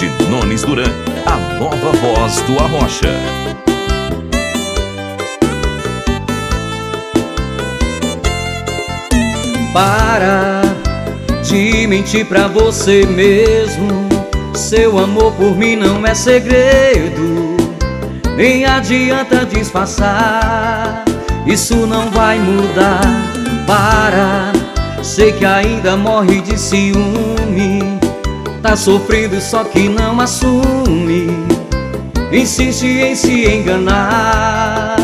Ednones Duran, a nova voz do Arrocha. Para de mentir pra você mesmo. Seu amor por mim não é segredo. Nem adianta disfarçar, isso não vai mudar. Para, sei que ainda morre de ciúme. Tá sofrendo só que não assume. Insiste em se enganar.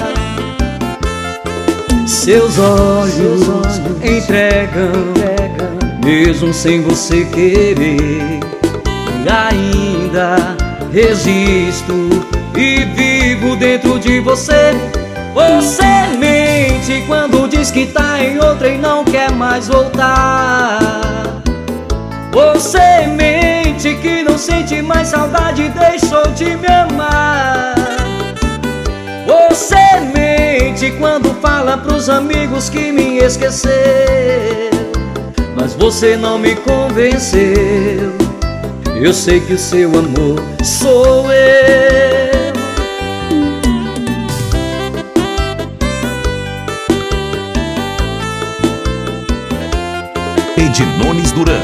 Seus olhos entregam, mesmo sem você querer. E ainda resisto e vivo dentro de você. Você mente quando diz que tá em outra e não quer mais voltar. Você mente que não sente mais saudade e deixou de me amar. Você mente quando fala pros amigos que me esqueceu. Mas você não me convenceu. Eu sei que o seu amor sou eu. Ednones Duran.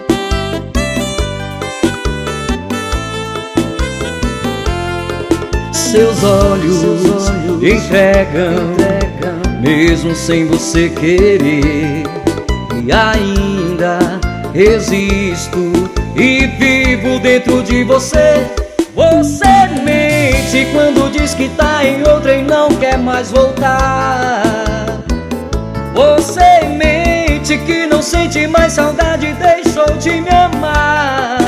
Seus olhos entregam, mesmo sem você querer. E ainda resisto e vivo dentro de você. Você mente quando diz que tá em outra e não quer mais voltar. Você mente que não sente mais saudade e deixou de me amar.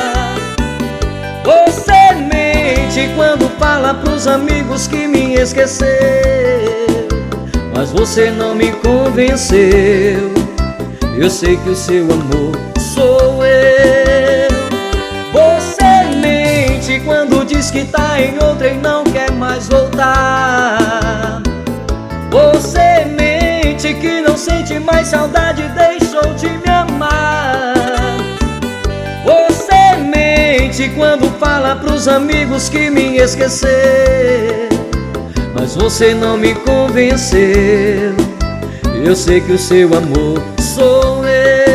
Você mente quando fala pros amigos que me esqueceu. Mas você não me convenceu. Eu sei que o seu amor sou eu. Você mente quando diz que tá em outra e não quer mais voltar. Você mente que não sente mais saudade e deixou de me amar. Você mente quando fala pros amigos que me esqueceu. Mas você não me convenceu. Eu sei que o seu amor sou eu.